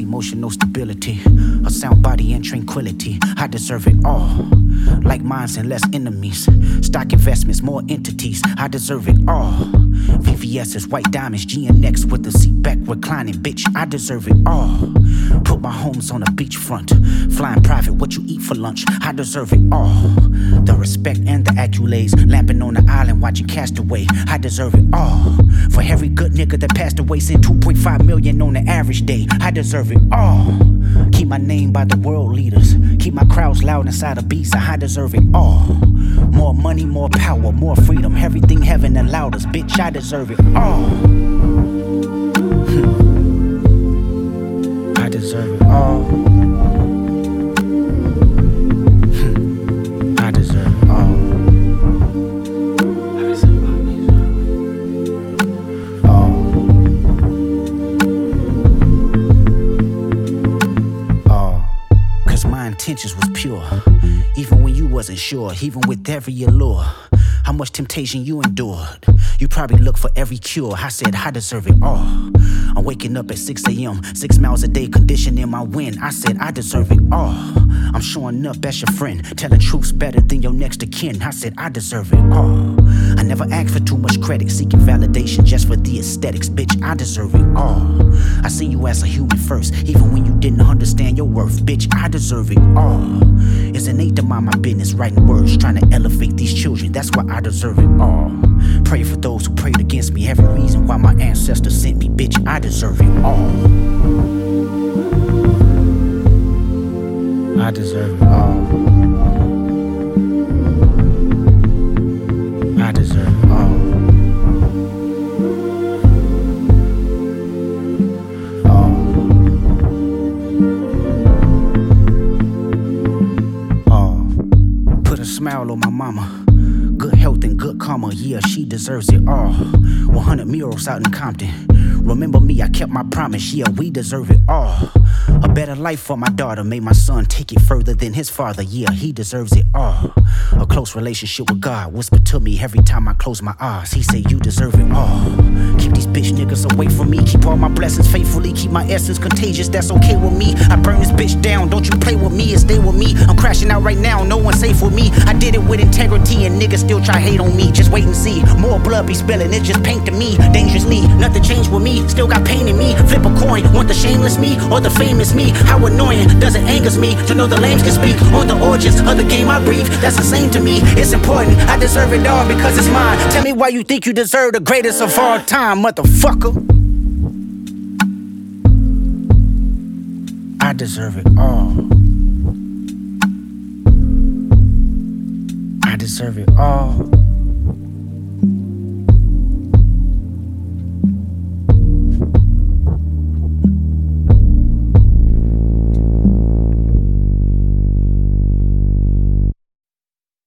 emotional stability, a sound body and tranquility. I deserve it all. Like minds and less enemies, stock investments, more entities. I deserve it all. VVS's, white diamonds, GNX with the seat back reclining. Bitch, I deserve it all. Put my homes on a beachfront, flying private, what you eat for lunch. I deserve it all. The respect and the accolades, lamping on the island watching Castaway. I deserve it all. For every good nigga that passed away, send 2.5 million on the average day. I deserve it all. Keep my name by the world leaders, keep my crowds loud inside a beast. I deserve it all. More money, more power, more freedom, everything heaven allowed us. Bitch, I deserve it all. I deserve it all. I deserve it all. Cause my intentions was pure, even when you wasn't sure, even with every allure. How much temptation you endured. You probably look for every cure. I said I deserve it all. I'm waking up at 6 a.m., 6 miles a day, conditioning my wind. I said I deserve it all. I'm showing up as your friend, telling truths better than your next of kin. I said I deserve it all. I never asked for too much credit, seeking validation just for the aesthetics. Bitch, I deserve it all. I see you as a human first, even when you didn't understand your worth. Bitch, I deserve it all. It's innate to mind my business, writing words, trying to elevate these children. That's why I deserve it all. Pray for those who prayed against me, every reason why my ancestors sent me. Bitch, I deserve it all. I deserve it all. I deserve it all. Put a smile on my mama. Good health and good karma, yeah, she deserves it all. 100 murals out in Compton. Remember me, I kept my promise, yeah, we deserve it all. A better life for my daughter, made my son take it further than his father, yeah, he deserves it all. A close relationship with God, whisper to me every time I close my eyes. He say you deserve it all. Keep these bitch niggas away from me, keep all my blessings faithfully, keep my essence contagious, that's okay with me. I burn this bitch down, don't you play with me and stay with me. I'm crashing out right now, no one's safe with me. I did it with integrity and niggas still try hate on me. Just wait and see, more blood be spilling, it just paint to me. Dangerously, nothing changed with me, still got pain in me. Flip a coin, want the shameless me or the famous me? How annoying does it angers me to know the lames can speak on the origins of the game I breathe. That's the same to me, it's important, I deserve it all because it's mine. Tell me why you think you deserve the greatest of all time, motherfucker. I deserve it all. I deserve it all.